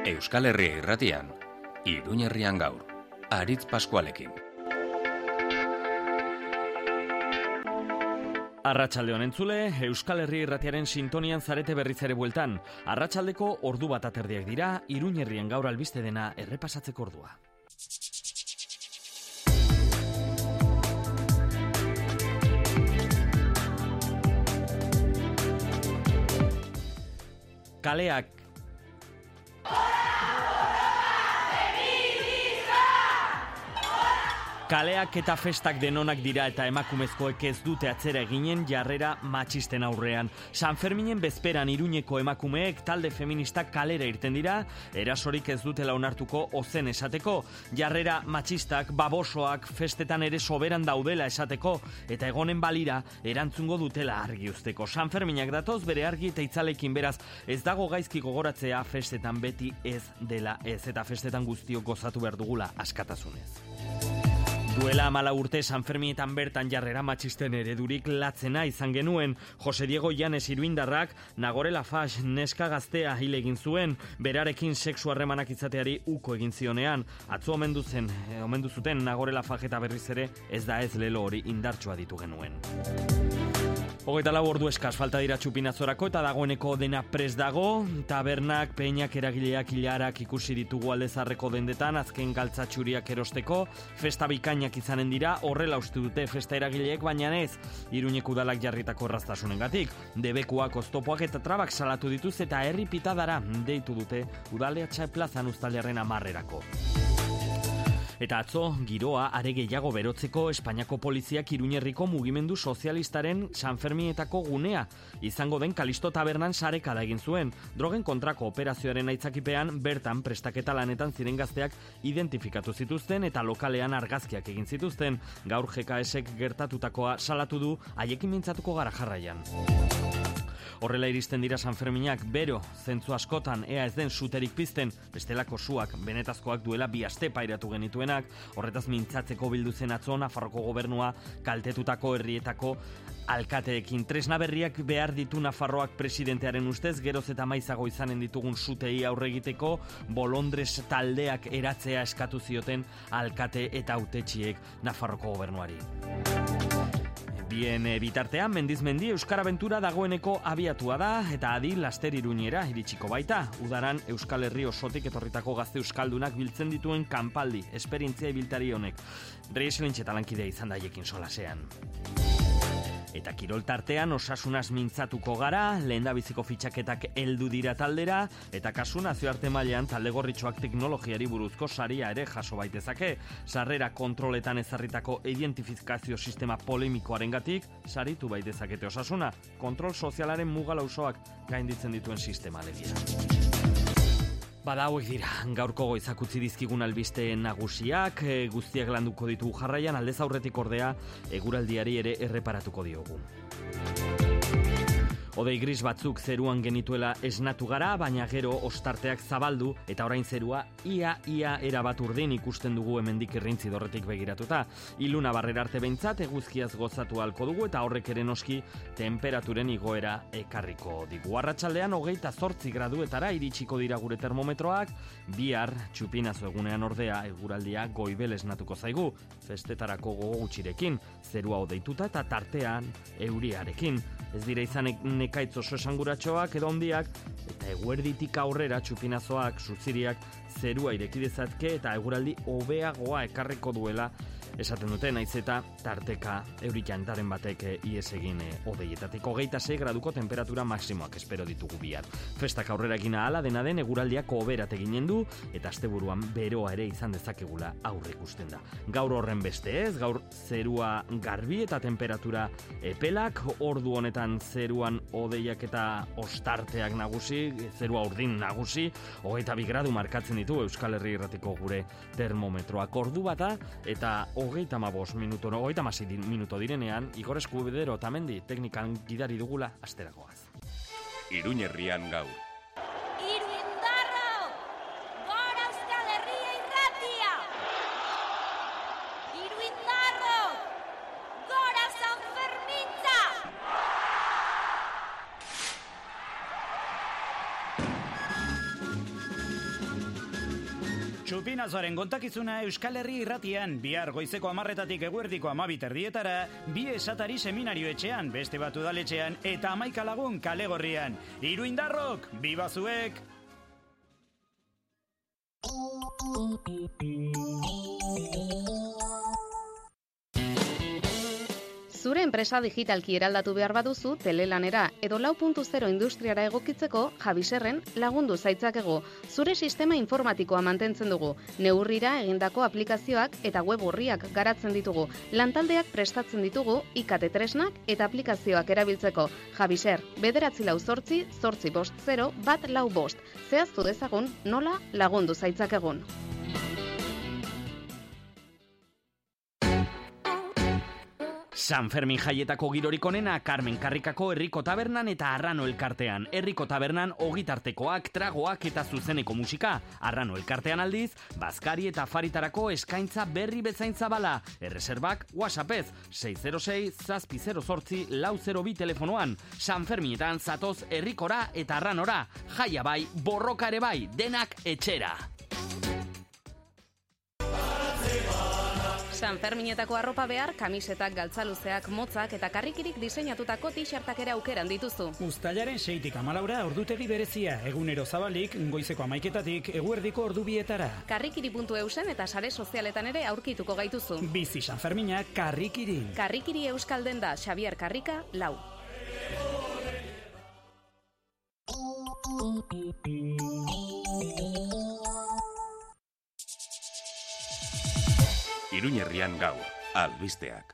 Euskal Herria Irratian, Iruñerrian gaur, Aritz Paskualekin. Arratsalde on entzule, Euskal Herria Irratiaren sintonian zarete berriz ere bueltan. Arratsaldeko ordu bat aterdiak dira, Iruñerrian gaur albiste dena errepasatzeko ordua. Kaleak eta festak denonak dira eta emakumezkoek ez dute atzera eginen jarrera matxisten aurrean. San Ferminen bezperan Iruñeko emakumeek talde feministak kalera irten dira, erasorik ez dutela onartuko ozen esateko, jarrera matxistak, babosoak, festetan ere soberan daudela esateko, eta egonen balira erantzungo dutela argi usteko. San Ferminak datoz bere argi eta itzalekin, beraz ez dago gaizki gogoratzea festetan beti ez dela ez, eta festetan guztiok gozatu behar dugula askatasunez. Duela 14 urte San Ferminetan bertan jarrera matxisten eredurik latzena izan genuen. Jose Diego Llanes iruindarrak Nagore Lafax neska gaztea hil egin zuen, berarekin sexu harremanak izateari uko egin zionean. Atzo omendu zuten Nagore Lafax eta berriz ere ez da ez lelo hori indartsua ditu genuen. 24 ordu eskas falta dira Txupinazorako eta dagoeneko dena prest dago. Tabernak, peinak, eragileak, hilarak ikusi ditugu aldezarreko dendetan, azken galtzatxuriak erosteko, festa bikainak izanen dira, horrela uste dute festa eragileek, baina ez, Iruñeko udalak jarritako erraztasunengatik. Debekuak, oztopoak eta trabak salatu dituz eta herri pitadara deitu dute Udaletxe plazan uztailearen 10erako. Eta atzo, giroa are gehiago berotzeko Espainiako poliziak Iruñerriko mugimendu sozialistaren San Ferminetako gunea izango den Kalisto tabernan sarekada egin zuen. Drogen kontrako operazioaren aitzakipean bertan prestaketa lanetan ziren gazteak identifikatu zituzten eta lokalean argazkiak egin zituzten. Gaur GKSek gertatutakoa salatu du, haiekin mintzatuko gara jarraian. Horrela iristen dira San Ferminak, bero, zentzu askotan, ea ez den suterik pizten, bestelako suak, benetazkoak duela 2 aste pairatu genituenak, horretaz mintzatzeko bildu zen atzo Nafarroko gobernua kaltetutako herrietako alkateekin. Tresna berriak behar ditu Nafarroak presidentearen ustez, geroz eta maizago izanen ditugun sutei aurre egiteko, bolondres taldeak eratzea eskatu zioten alkate eta hautetsiek Nafarroko gobernuari. Bien bitartean, mendiz-mendi Euskara Abentura dagoeneko abiatua da eta adi laster Iruñera iritsiko baita. Udaran Euskal Herri osotik etorritako gazte euskaldunak biltzen dituen kanpaldi, esperientzia ibiltari honek. Reyes Lintxeta lankidea izan daiekin solasean. Eta kirol tartean osasunaz mintzatuko gara, lehendabiziko fitxaketak heldu dira taldera, eta kasu nazioarte mailan talde gorritxoak teknologiari buruzko saria ere jaso baitezake. Sarrera kontroletan ezarritako identifikazio sistema polemikoarengatik saritu baitezakete osasuna, kontrol sozialaren muga lausoak gainditzen dituen sistema alegia. Bada hauek dira, gaurko goizak utzi dizkigun albiste nagusiak, guztiak landuko ditugu jarraian, aldez aurretik ordea, eguraldiari ere erreparatuko diogu. Hodei gris batzuk zeruan genituela esnatu gara, baina gero ostarteak zabaldu eta orain zerua ia erabat urdin ikusten dugu hemendik irrintzi dorretik begiratuta. Iluna barrera arte behintzat eguzkiaz gozatu halko dugu eta horrek ere noski temperaturen igoera ekarriko digu. Arratsaldean 28 graduetara iritsiko dira gure termometroak, bihar Txupinazo egunean ordea eguraldia goibel esnatuko zaigu, festetarako gogo gutxirekin, zerua hodeituta eta tartean euriarekin. Ez dira izan nekaitz oso esanguratxoak edo hondiak, eta eguerditik aurrera Txupinazoak, Zuziriak, zerua ireki dezatke eta eguraldi hobeagoa ekarriko duela esaten dute, naiz eta tarteka euritantaren batek ies egin hodeietatik. 26 graduko temperatura maksimoak espero ditugu bihar. Festak aurrera egin ahala dena den eguraldiak hoberat eginen du eta asteburuan beroa ere izan dezakegula aurre ikusten da. Gaur horren beste ez, gaur zerua garbi eta temperatura epelak, ordu honetan zeruan hodeiak eta ostarteak nagusi, zerua urdin nagusi, 22 gradu markatzen ditu Euskal Herri Irratiko gure termometroak. Ordu bata eta 35 minuto direnean, Igor Eskubidero Otamendi teknikan gidari dugula asteragoaz. Iruñerrian gaur. Iruindarro! Gora Euskal Herria Irratia! Iruindarro! Gora San Fermintza! Txupinazoaren kontakizuna Euskal Herri Irratian, bihar goizeko 10:00 eguerdiko 12:30 bi esatari seminario etxean, beste bat udaletxean eta 11 lagun kale gorrian. Iruindarrok, biba zuek! Zure enpresa digitalki eraldatu behar baduzu telelanera edo 4.0 industriara egokitzeko Javiserren lagundu zaitzakegu. Zure sistema informatikoa mantentzen dugu. Neurrira egindako aplikazioak eta web orriak garatzen ditugu. Lantaldeak prestatzen ditugu IKT tresnak eta aplikazioak erabiltzeko. Javiser, 948 850 145. Zehaztu dezagun nola lagundu zaitzakegun. San Fermin jaietako girorik onena Carmen Karrikako Herriko Tabernan eta Arrano Elkartean. Herriko Tabernan ogitartekoak, tragoak eta zuzeneko musika. Arrano Elkartean aldiz, bazkari eta afaritarako eskaintza berri bezain zabala. Erreserbak WhatsAppez 606-008-402 telefonoan. San Ferminetan zatoz Herrikora eta Arranora. Jaia bai, borroka ere bai, denak etxera. San Ferminetako arropa behar, kamisetak, galtzaluzeak, motzak eta karrikirik diseinatutako t-shirtak ere aukeran dituzu. Uztailaren 6-tik 14 ordutegi berezia, egunero zabalik, goizeko 11:00 eguerdiko ordubietara. Karrikiri.eusen eta sare sozialetan ere aurkituko gaituzu. Bizi San Fermina karrikirin. Karrikiri Euskalden da Xavier Karrika 4. Iruñerrian gaur, albisteak.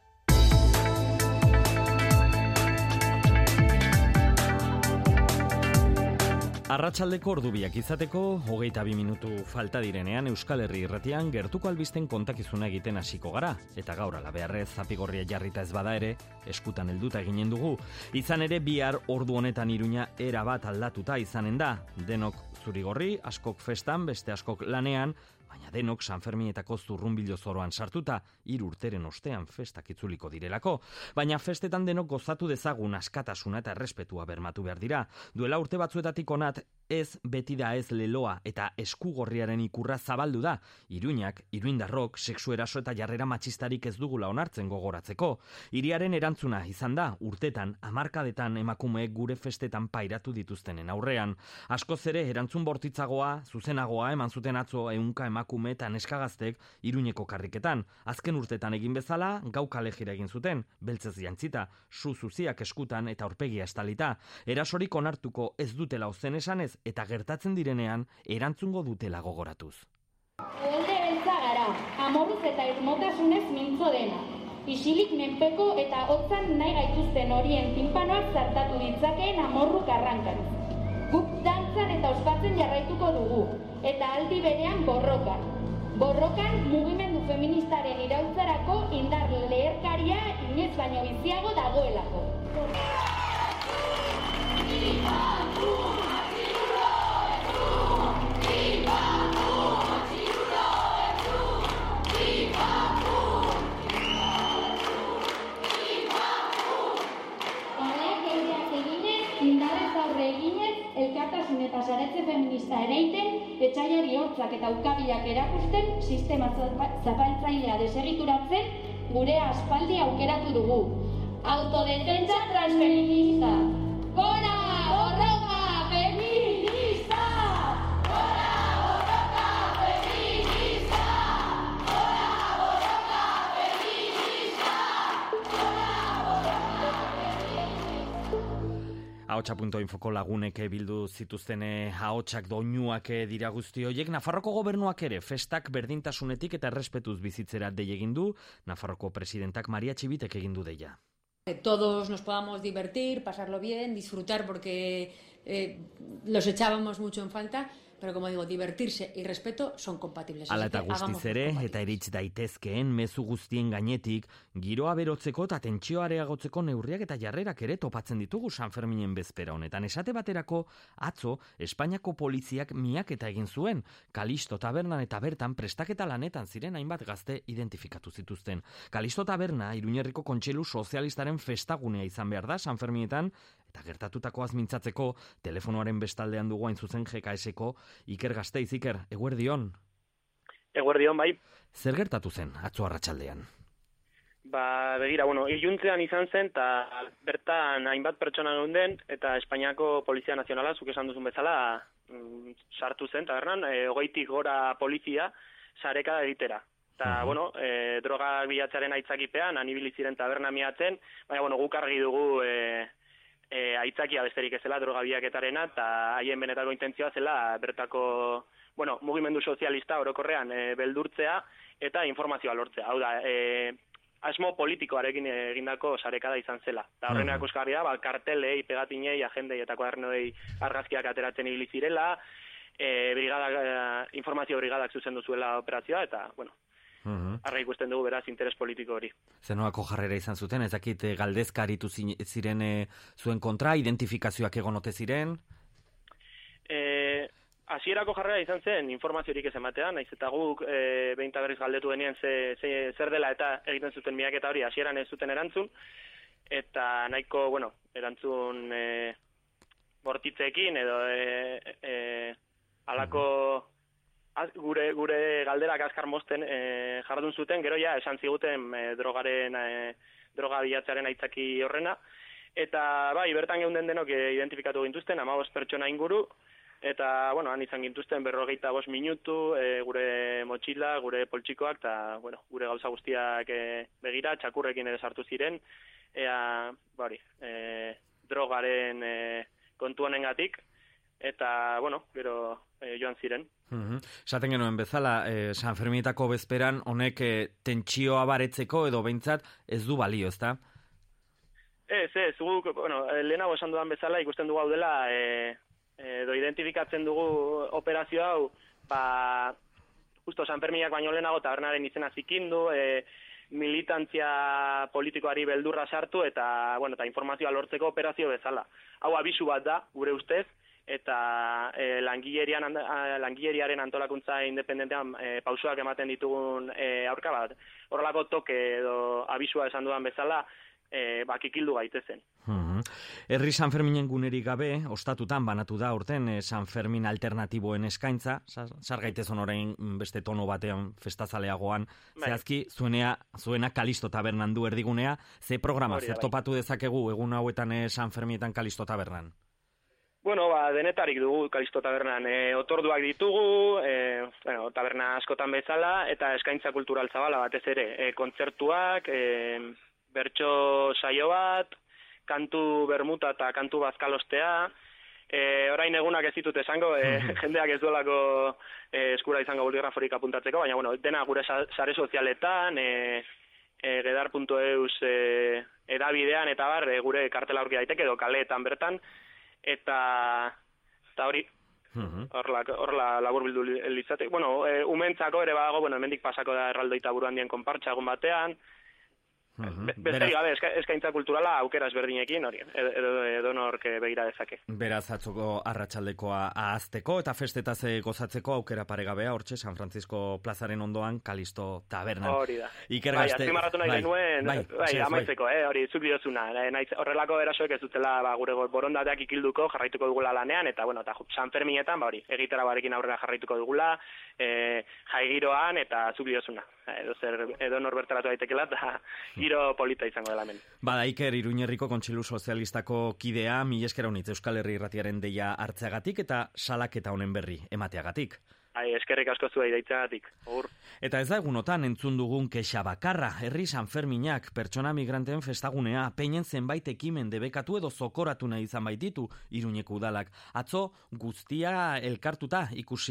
Arratsaldeko ordubiak izateko, 22 minutu falta direnean Euskal Herri Irratian gertuko albisten kontakizuna egiten hasiko gara. Eta gaur alabearrez zapigorria jarrita ez bada ere, eskutan helduta eginen dugu. Izan ere bihar ordu honetan Iruña erabat aldatuta izanen da. Denok zurigorri, askok festan, beste askok lanean, baina denok San Ferminetako zurrunbilo zoroan sartuta, 3 urteren ostean festak itzuliko direlako. Baina festetan denok gozatu dezagun askatasuna eta errespetua bermatu behar dira. Duela urte batzuetatik onat, ez beti da ez leloa eta eskugorriaren ikurra zabaldu da. Iruñak, iruindarrok, sexu eraso eta jarrera matxistarik ez dugula onartzen gogoratzeko. Hiriaren erantzuna izan da, urtetan, hamarkadetan emakumeek gure festetan pairatu dituztenen aurrean. Askoz ere erantzun bortitzagoa, zuzenagoa eman zuten atzo ehunka emakume eta neskagaztek Iruñeko karriketan. Azken urtetan egin bezala, gau kalejira egin zuten, beltzez jantzita, zuziak eskutan eta aurpegia estalita. Erasorik onartuko ez dutela ozen esanez eta gertatzen direnean erantzungo dutela gogoratuz. Uholde beltza gara, amorruz eta irmotasunez mintzo dena. Isilik menpeko eta hotzan nahi gaituzten horien tinpanoak zartatu ditzakeen amorruk arrankariz. Guk dantzan eta ospatzen jarraituko dugu, eta aldi berean borrokan. Borrokan mugimendu feministaren iraultzarako indar leherkaria inoiz baino biziago dagoelako. Elkartasun eta saretze feminista ereiten, etxaiari hortzak eta ukabilak erakusten, sistema zapaltzailea desegituratzen, gure aspaldi aukeratu dugu. Autodefentsa transfeminista! Gora borroka feminista! Gora borroka feminista! Gora borroka feminista! Gora borroka feminista! Ahotsa.infoko lagunek bildu zituzten ahotsak doinuak dira guzti horiek. Nafarroko gobernuak ere festak berdintasunetik eta errespetuz bizitzera dei egin du. Nafarroko presidentak Maria Txibitek egin du deia. Que todos nos podamos divertir, pasarlo bien, disfrutar porque los echábamos mucho en falta, pero como digo, divertirse y respeto son compatibles. Hala eta guztiz ere, eta iritz daitezkeen mezu guztien gainetik, giroa berotzeko eta tentsioa areagotzeko neurriak eta jarrerak ere topatzen ditugu San Ferminen bezpera honetan. Esate baterako, atzo, Espainiako poliziak miaketa egin zuen, Kalisto Tabernan eta bertan prestaketa lanetan ziren hainbat gazte identifikatu zituzten. Kalisto Taberna, Iruñerriko Kontseilu Sozialistaren festagunea izan behar da San Ferminetan, eta gertatutakoaz mintzatzeko, telefonoaren bestaldean dugu hain zuzen GKS-ko Iker Gasteiz. Iker, eguerdion. Eguerdion, bai. Zer gertatu zen, atzo arratsaldean? Begira, iluntzean izan zen, eta bertan hainbat pertsona geunden, eta Espainiako Polizia Nazionala, zuk esan duzun bezala, sartu zen, tabernan, 20 gora polizia sareka egitera. Eta, droga bilatzearen aitzakipean, anibili ziren taberna miatzen, baina, guk argi dugu aitzakia besterik ezela droga bilaketarena, eta haien benetako intentzioa zela bertako, mugimendu sozialista orokorrean beldurtzea eta informazioa lortzea. Hau da, asmo politikoarekin egindako sarekada izan zela. Eta horren erakusgarri da, kartelei, pegatinei, agendei eta kuadernoi argazkiak ateratzen ibili zirela, informazio brigadak zuzendu zuela operazioa, eta, arra ikusten dugu beraz interes politiko hori. Zenoako jarrera izan zuten, ez dakit galdezka aritu ziren zuen kontra, identifikazioak egon ote ziren? Hasierako jarrera izan zen informaziorik ez ematean, naiz eta guk behin berriz galdetu denean zer dela eta egiten zuten miaketa hori hasieran ez zuten erantzun, eta nahiko, erantzun bortitzeekin edo alako gure galderak azkar mozten jardun zuten, gero ja esan ziguten droga bilatzearen aitzaki horrena, eta bai, bertan geunden denok identifikatu gintuzten, 15 pertsona inguru, eta, han izan gintuzten 45 minutu, gure motxila, gure poltsikoak, eta, gure gauza guztiak begira, txakurrekin ere sartu ziren, drogaren kontu honengatik, eta, gero joan ziren. Esaten genuen bezala, San Ferminetako bezperan honek tentsioa baretzeko edo behintzat ez du balio, ezta? Ez, guk, lehenago esan dudan bezala ikusten dugu hau dela, edo identifikatzen dugu operazio hau, justo San Ferminak baino lehenago tabernaren izena zikindu, militantzia politikoari beldurra sartu eta informazioa lortzeko operazio bezala. Hau abisu bat da, gure ustez, eta langileriaren antolakuntza independentean pausoak ematen ditugun aurka bat. Horrelako toke edo abisua esan dudan bezala, kikildu gaitezen. Herri San Ferminen gunerik gabe, ostatutan banatu da urten San Fermin alternatiboen eskaintza, sar gaitezon orain beste tono batean festazaleagoan, zehazki zuena Kalisto tabernan du erdigunea, ze programa zer topatu dezakegu egun hauetan San Ferminetan Kalisto tabernan? Denetarik dugu Kalisto tabernan, otorduak ditugu, taberna askotan bezala, eta eskaintza kultural zabala batez ere, kontzertuak, bertso saio bat, kantu bermuta eta kantu bazkalostea, orain egunak ez ditut esango, jendeak ez duelako eskura izango boligraforik apuntatzeko, baina dena gure sare sozialetan, gedar.eus edabidean eta gure kartela aurki daiteke edo kaleetan bertan, eta hori, horrela laburbildu litzate. Umentzako ere badago, hemendik pasako da erraldoita buruandien konpartsa egun batean, besterik gabe, eskaintza kulturala aukera ezberdinekin, hori, edo nork begira dezake. Beraz, atzoko arratsaldekoa ahazteko eta festetaz gozatzeko aukera paregabea, hortxe, San Francisco plazaren ondoan, Kalisto tabernan. Hori da. Azpimarratu nahi genuen, amaitzeko, hori, zuk diozuna. Horrelako erasoek ez dutela gure borondateak ikilduko, jarraituko dugula lanean, eta San Ferminetan, egitera barekin aurrera jarraituko dugula, jaigiroan, eta zuk diozuna. Edo norberteratu daitekela, eta giro polita izango dela hemen. Iker, Iruñerriko Kontseilu Sozialistako kidea, mila esker honitz Euskal Herri Irratiaren deia hartzeagatik eta salaketa honen berri emateagatik. Eskerrik asko zuei deitzagatik. Eta ez da egunotan entzun dugun kexa bakarra, herri San Ferminak pertsona migranteen festagunea peinen zenbait ekimen debekatu edo zokoratu nahi izan baititu Iruñeko udalak. Atzo guztiak elkartuta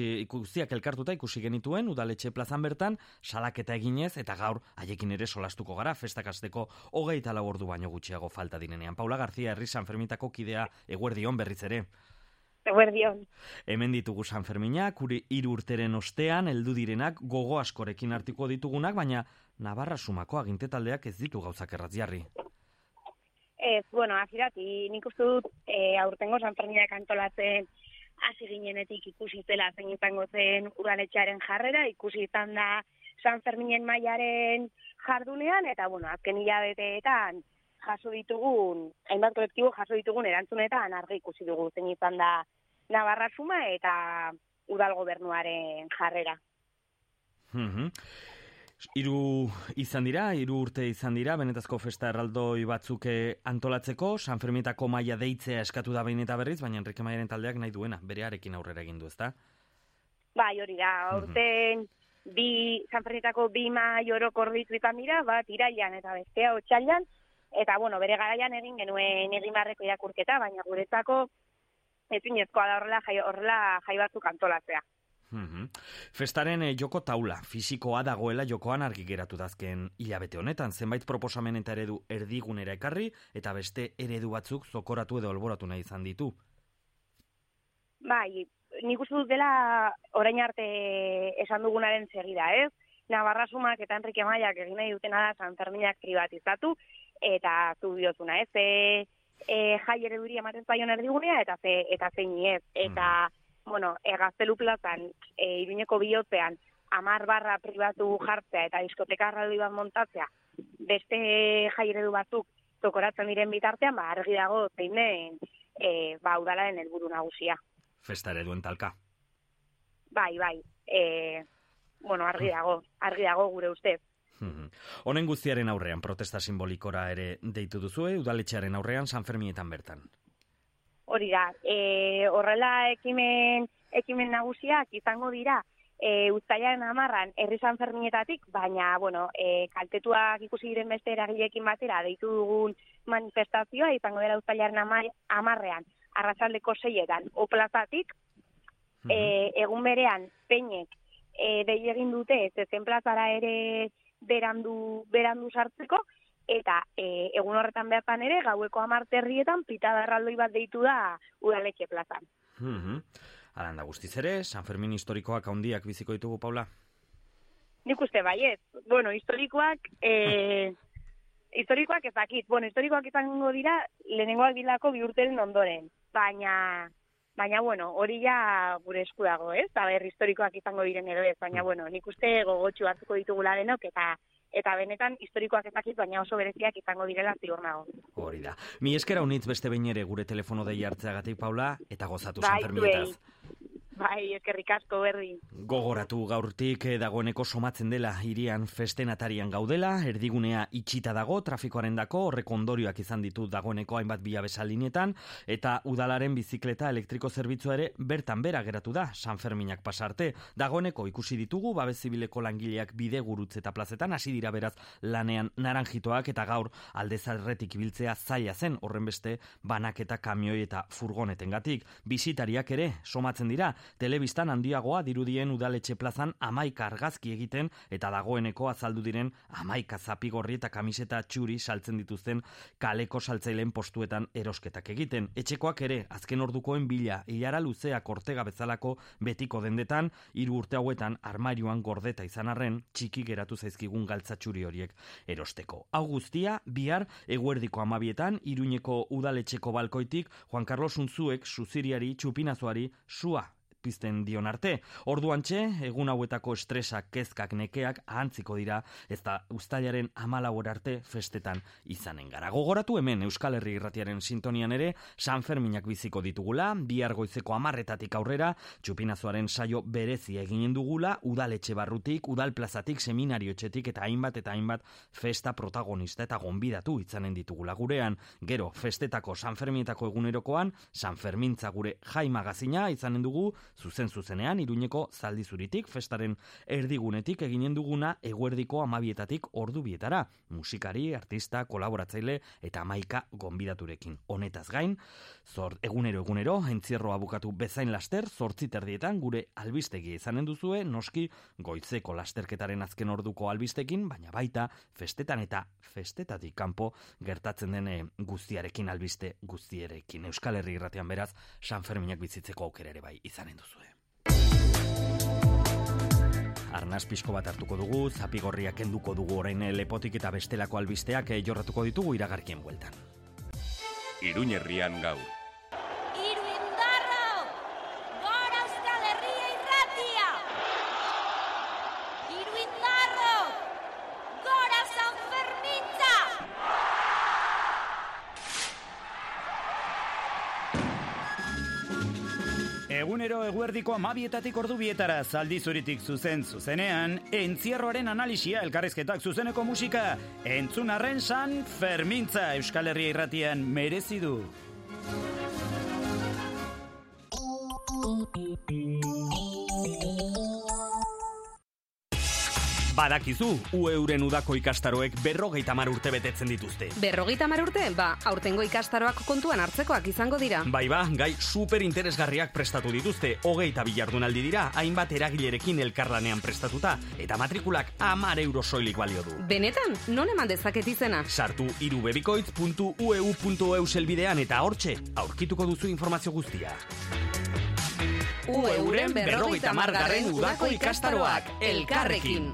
ikusi genituen udaletxe plazan bertan, salaketa eginez eta gaur haiekin ere solastuko gara festak hasteko 24 ordu baino gutxiago falta direnean. Paula García, herri San Fermitako kidea, eguerdion berriz ere. Eguerdion. Hemen ditugu San Ferminak, 3 urteren ostean, heldu direnak, gogo askorekin hartiko ditugunak, baina Navarra sumako aginte taldeak ez ditu gauzak erratz jarri. Azirati, nik uste dut aurtengo San Ferminak antolatzen hasi ginenetik ikusi zela zein izango zen udaletxearen jarrera, ikusi izan da San Ferminen mailaren jardunean, eta azken hilabeteetan hainbat kolektibo jaso ditugun erantzunetan argi ikusi dugu zein izan da Navarra suma eta udal gobernuaren jarrera. Hiru urte izan dira, benetazko festa erraldoi batzuk antolatzeko, Sanferminetako maila deitzea eskatu da behin eta berriz, baina Enrique Maiaren taldeak nahi duena, berearekin aurrera egin du, ezta? Bai, hori da, urten Sanferminetako 2 maila orokor izan dira, bat irailean eta bestea otsailean, eta bere garaian egin genuen egin beharreko irakurketa, baina guretzako ezinezkoa da horrela jai batzuk antolatzea. Festaren joko taula, fisikoa dagoela jokoan argi geratu dazken hilabete honetan, zenbait proposamen eta eredu erdigunera ekarri, eta beste eredu batzuk zokoratu edo alboratu nahi izan ditu. Bai, nik uste dut dela orain arte esan dugunaren segida, ez? Navarrasumak eta Enrique Maiak egin nahi dutena da Sanferminak privatizatu, eta zu diozuna, ez? Jai ereduri ematen zaion erdigunea, eta zein ez, eta Gaztelu plazan, Iruñeko bihotzean, 10 barra pribatu jartzea eta diskoteka erraldoi bat montatzea, beste jai eredu batzuk zokoratzen diren bitartean, argi dago zein den udalaren helburu nagusia. Festa ereduen talka. Bai, argi dago gure ustez. Honen guztiaren aurrean, protesta simbolikora ere deitu duzue, udaletxearen aurrean Sanferminetan bertan. Hori da, horrela ekimen nagusiak izango dira uztailaren 10an herri Sanferminetatik, baina, kaltetuak ikusi diren beste eragileekin batera deitu dugun manifestazioa izango dela uztailaren 10an arratsaldeko 6etan plazatik, egun berean peinek dei egin dute zezen plazara ere berandu sartzeko, eta egun horretan bertan ere, gaueko 10:00 pitada erraldoi bat deitu da udaletxe plazan. Alan da guztiz ere, Sanfermin historikoak handiak biziko ditugu, Paula? Nik uste baiet. Historikoak ezakit. Historikoak izango dira, lehenengoak dilako 2 urteren ondoren. Baina, hori ja gure esku dago, ez? Historikoak izango diren edo ez, baina, nik uste gogotxu hartuko ditugula denok, eta benetan historikoak ezakit, baina oso bereziak izango direla ziur nago. Hori da. Mi eskera unitz beste behin ere gure telefono dei hartzeagatik, Paula, eta gozatu Sanferminetaz. Bai, eskerrik asko berdi. Gogoratu gaurtik dagoeneko somatzen dela hirian festen atarian gaudela, erdigunea itxita dago, trafikoaren dako, horrek ondorioak izan ditu dagoeneko hainbat biabesalinetan, eta udalaren bizikleta elektriko zerbitzua ere bertan bera geratu da, Sanferminak pasarte. Dagoeneko ikusi ditugu, babes zibileko langileak bide gurutze eta plazetan, hasi dira beraz lanean naranjitoak, eta gaur aldezarretik ibiltzea zaila zen, horrenbeste banaketa kamioi eta furgonetengatik. Bisitariak ere somatzen dira, telebistan handiagoa dirudien udaletxe plazan 11 argazki egiten eta dagoeneko azaldu diren 11 zapigorri eta kamiseta txuri saltzen dituzten kaleko saltzaileen postuetan erosketak egiten. Etxekoak ere azken ordukoen bila ilara luzeak Ortega bezalako betiko dendetan, 3 urte hauetan armarioan gordeta izan arren txiki geratu zaizkigun galtza txuri horiek erosteko. Hau guztia bihar eguerdiko 12etan Iruñeko udaletxeko balkoitik Juan Carlos Unzuek Suziriari Txupinazoari sua pizten dion arte. Orduantxe, egun hauetako estresak, kezkak, nekeak ahantziko dira, ez da uztailaren 14 arte festetan izanen gara. Gogoratu hemen Euskal Herri Irratiaren sintonian ere, Sanferminak biziko ditugula, bihar goizeko 10:00 aurrera, Txupinazoaren saio berezia eginen dugula, udaletxe barrutik, udalplazatik, seminarioetxetik eta hainbat festa protagonista eta gonbidatu izanen ditugula gurean. Gero, festetako Sanferminetako egunerokoan, Sanfermintza gure jai magazina izanen dugu, zuzenean Iruñeko zaldi zuritik, festaren erdigunetik eginen duguna eguerdiko 12:00 ordu bietara. Musikari, artista, kolaboratzaile eta 11 gonbidaturekin. Honetaz gain, egunero, entzierroa bukatu bezain laster, 8:30 gure albistegia izanen duzue, noski goizeko lasterketaren azken orduko albistekin, baina baita festetan eta festetatik kanpo gertatzen den guztiarekin albiste guztierekin. Euskal Herri Irratian beraz, Sanferminak bizitzeko aukera ere bai izanen duzue. Arnaz pixko bat hartuko dugu, zapigorriak kenduko dugu orain lepotik eta bestelako albisteak jorratuko ditugu iragarkien bueltan. Iruñ herrian gaur. Iruindarro! Gora Euskal Herria irratia! Iruindarro! Gora Sanfermintza! Egunero eguerdiko 12:00 ordu 2:00 Zaldi Zuritik zuzenean, entzierroaren analisia, elkarrizketak, zuzeneko musika, entzun arren San Fermintza Euskal Herria Irratian merezi du. Badakizu, UEuren udako ikastaroek 50 urte betetzen dituzte. 50 urte? Aurtengo ikastaroak kontuan hartzekoak izango dira. Bai, gai super interesgarriak prestatu dituzte. 22 jardunaldi dira, hainbat eragilerekin elkarlanean prestatuta, eta matrikulak 10 euro soilik balio du. Benetan, non eman dezaket izena? Sartu irubebikoitz.ueu.eu zelbidean eta hortxe, aurkituko duzu informazio guztia. UEuren 50. udako ikastaroak, elkarrekin.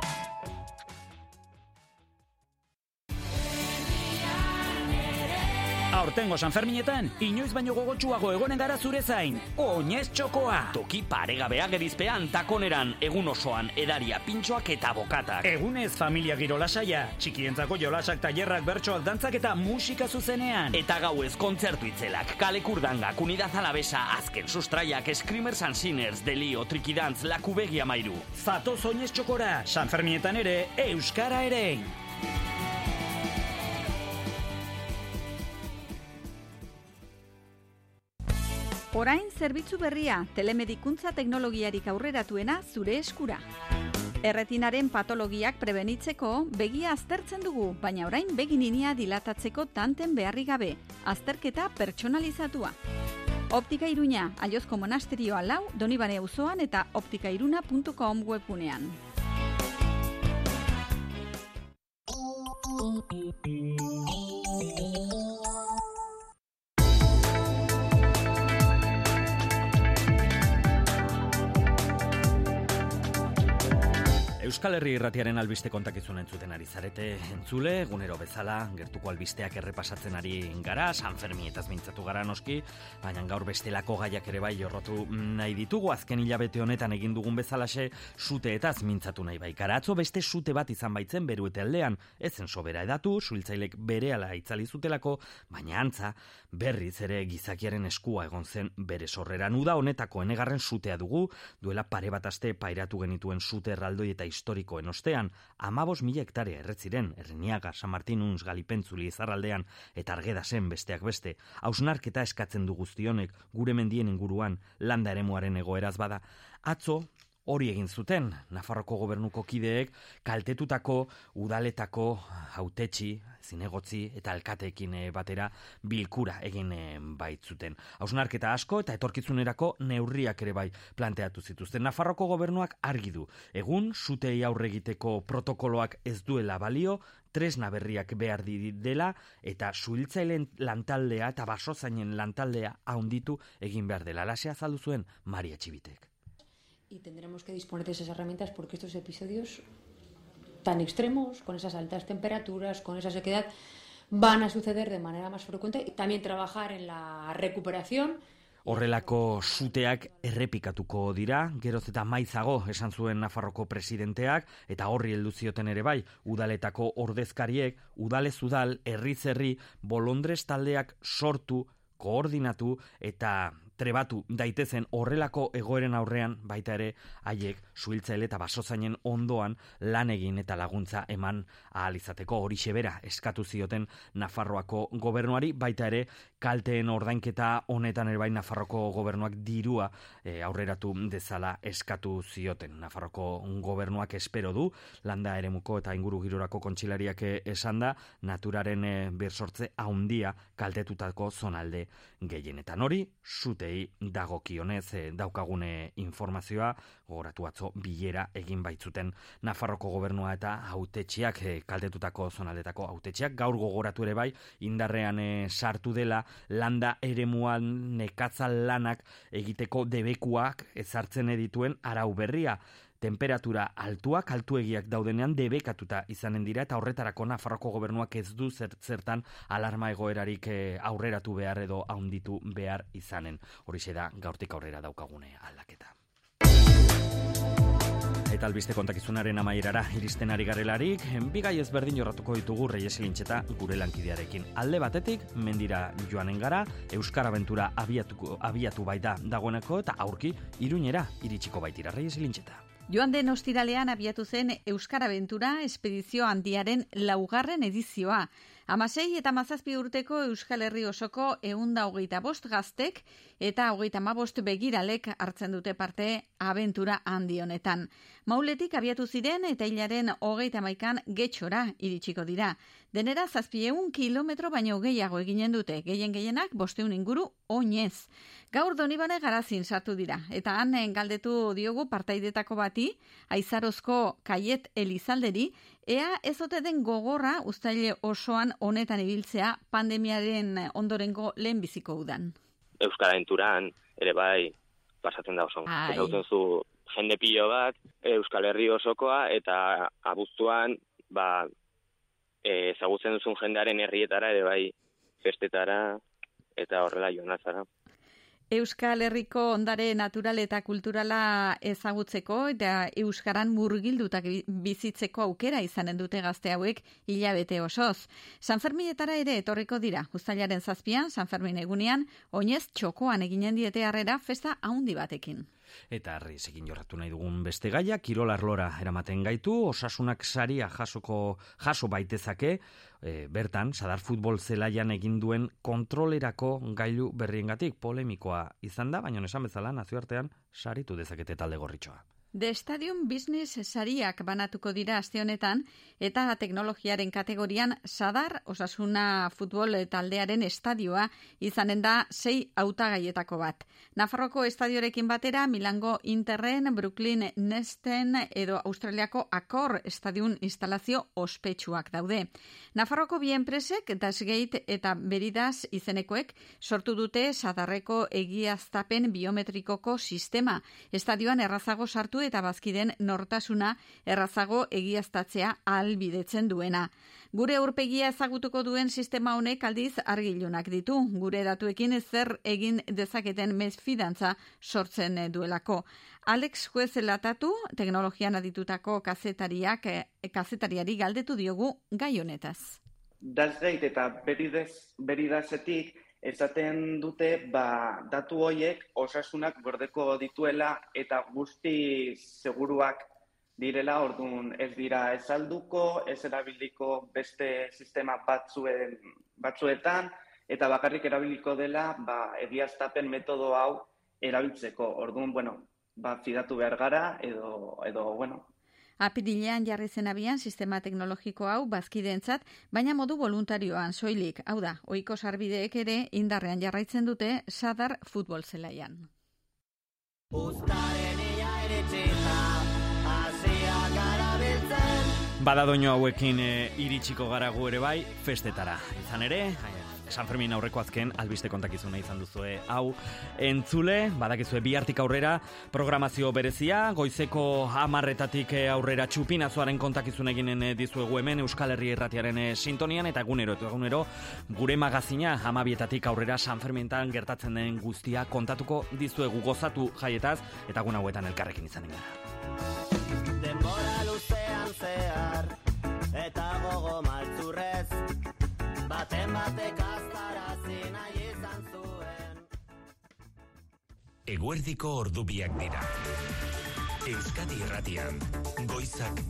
Aurtengo Sanferminetan, inoiz baino gogotsuago egonen gara zure zain. Oinez txokoa! Toki paregabea gerizpean, takoneran, egun osoan, edaria, pintxoak eta bokatak. Egunez familia giro lasaia, txikientzako jolasak, tailerrak, bertsoak, dantzak eta musika zuzenean. Eta gauez kontzertu itzelak, Kale Kurdanga, Unidad Alavesa, Azken Sustraiak, Screamers and Sinners, Delio, Trikidantz, Lakubegi Amairu. Zatoz oinez txokora, Sanferminetan ere, euskara ere. Orain zerbitzu berria, telemedikuntza teknologiarik aurreratuena zure eskura. Erretinaren patologiak prebenitzeko begia aztertzen dugu, baina orain begininia dilatatzeko tanten beharri gabe, azterketa pertsonalizatua. Optika Iruña, Aiozko Monasterioa 4, Donibane auzoan eta optikairuna.com webgunean. Euskal Herri Irratiaren albiste kontakizun entzuten ari zarete, entzule, egunero bezala, gertuko albisteak errepasatzen ari gara, Sanferminetaz mintzatu gara noski, baina gaur bestelako gaiak ere bai jorrotu nahi ditugu, azken hilabete honetan egin dugun bezalaxe, suteetaz mintzatu nahi bai. Atzo beste sute bat izan baitzen Beruete aldean, ezen sobera edatu, suhiltzailek berehala itzali zutelako, baina antza, berriz ere gizakiaren eskua egon zen bere sorreran. Uda honetako enegarren sutea dugu, duela pare bat aste pairatu genituen sute erraldoi eta historikoen ostean, 15.000 hektarea erretziren, Erreniaga, San Martin Uns, Galipentzuli, Izarraldean eta Argedasen besteak beste, hausnarketa eskatzen du guztionek gure mendien inguruan landa eremuaren egoeraz bada. Atzo, hori egin zuten, Nafarroko gobernuko kideek kaltetutako udaletako hautetsi, zinegotzi eta alkateekin batera bilkura egin baitzuten. Hausnarketa asko eta etorkizunerako neurriak ere bai planteatu zituzten. Nafarroko gobernuak argi du, egun sutei aurre egiteko protokoloak ez duela balio, tresna berriak behar dela eta suhiltzaileen lantaldea eta basozainen lantaldea handitu egin behar dela. Alaxe azaldu zuen Maria Txibitek. Y tendremos que disponer de esas herramientas porque estos episodios tan extremos, con esas altas temperaturas, con esa sequedad, van a suceder de manera más frecuente y también trabajar en la recuperación. Horrelako suteak errepikatuko dira, geroz eta maizago esan zuen Nafarroko presidenteak, eta horri heldu zioten ere bai, udaletako ordezkariek, udalez udal, herriz herri, bolondrez taldeak sortu, koordinatu eta trebatu daitezen horrelako egoeren aurrean baita ere haiek suhiltzaile eta basozainen ondoan lan egin eta laguntza eman ahal izateko. Horixe bera eskatu zioten Nafarroako gobernuari, baita ere kalteen ordainketa honetan ere bai Nafarroko gobernuak dirua aurreratu dezala eskatu zioten. Nafarroko gobernuak espero du landa eremuko eta inguru girorako kontxilariak esan da naturaren birsortze handia kaltetutako zonalde gehienetan. Hori sutei dagokionez daukagune informazioa, gogoratu atzo bilera egin baitzuten Nafarroko gobernua eta hautetxiak, kaltetutako zonaldetako hautetxiak, gaur gogoratu ere bai indarrean sartu dela landa eremuan nekatzal lanak egiteko debekuak ezartzen edituen arau berria. Temperatura altuak, altuegiak daudenean debekatuta izanen dira eta horretarako Nafarroko gobernuak ez du zertan alarma egoerarik aurreratu behar edo handitu behar izanen. Horixe da gaurtik aurrera daukagune aldaketa. Eta albiste kontakizunaren amaierara iristen ari garelarik, bigai ezberdin jorratuko ditugu Reyes Ilintxeta gure lankidearekin. Alde batetik, mendira joanen gara, Euskara Abentura abiatu baita dagoeneko, eta aurki Iruñera iritsiko baitira Reyes Ilintxeta. Joan den ostiralean abiatu zen Euskara Abentura espedizio handiaren 4. edizioa. 16 eta 17 urteko Euskal Herri osoko 125 gaztek eta 35 begiralek hartzen dute parte abentura handi honetan. Mauletik abiatu ziren eta hilaren 31an Getxora iritsiko dira. Denera 700 kilometro baino gehiago eginen dute, gehienak 500 inguru oinez. Gaur Donibane Garazin sartu dira, eta han galdetu diogu partaidetako bati, Aizarozko Kaiet Elizalderi, ea ez ote den gogorra uztaile osoan honetan ibiltzea pandemiaren ondorengo lehenbiziko udan. Euskara Abenturan ere bai pasatzen da oso. Eta zu jende pilo bat Euskal Herri osokoa eta abuztuan ezagutzen duzun jendearen herrietara ere bai festetara eta horrela joan zara. Euskal Herriko ondare natural eta kulturala ezagutzeko eta euskaran murgildutak bizitzeko aukera izanen dute gazte hauek hilabete osoz. Sanferminetara ere etorriko dira. Uztailaren 7an, Sanfermin egunean, oinez txokoan eginen diete harrera festa haundi batekin. Eta egin jorratu nahi dugun beste gaia, kirol arlora eramaten gaitu, Osasunak saria jaso baitezake, bertan, Sadar futbol zelaian egin duen kontrolerako gailu berriengatik polemikoa izan da, baina esan bezala nazioartean saritu dezakete talde gorritxoa. The Stadium Business sariak banatuko dira aste honetan eta teknologiaren kategorian Sadar Osasuna futbol taldearen estadioa izanen da 6 hautagaietako bat. Nafarroko estadiorekin batera Milango Interren, Brooklyn Nesten edo Australiako Accor estadion instalazio ospetsuak daude. Nafarroko bi enpresek, Dashgate eta Veridas izenekoek sortu dute Sadarreko egiaztapen biometrikoko sistema. Estadioan errazago sartu eta bazkiden nortasuna errazago egiaztatzea ahalbidetzen duena. Gure aurpegia ezagutuko duen sistema honek aldiz argilunak ditu. Gure datuekin zer egin dezaketen mesfidantza sortzen duelako. Alex Juez latatu, teknologian aditutako kazetariari galdetu diogu gai honetaz. Dashgate eta Veridasetik esaten dute datu horiek Osasunak gordeko dituela eta guzti seguruak direla, orduan ez dira ez salduko, ez erabiliko beste sistema batzuetan eta bakarrik erabiliko dela egiaztapen metodo hau erabiltzeko. Orduan, fidatu behar gara edo. Apirilean jarri zen abian sistema teknologiko hau bazkideentzat, baina modu voluntarioan soilik, hau da, ohiko sarbideek ere indarrean jarraitzen dute Sadar futbol zelaian. Badadoino hauekin iritsiko gara gu ere bai, festetara. Izan ere, Sanfermin aurreko azken albiste kontakizuna izan duzue hau entzule, badakizue bihartik aurrera programazio berezia, goizeko 10:00 aurrera txupinazoaren kontakizun eginen dizuegu hemen Euskal Herri Irratiaren sintonian eta egunero gure magazina 12:00 aurrera Sanferminetan gertatzen den guztia kontatuko dizuegu, gozatu jaietaz eta egun hauetan elkarrekin izanen gara. Denbora luzean zehar eta gogo maltzurrez baten batek aztarazi nahi izan zuen. Eguerdiko ordubiak dira. Euskadi Irratian, goizak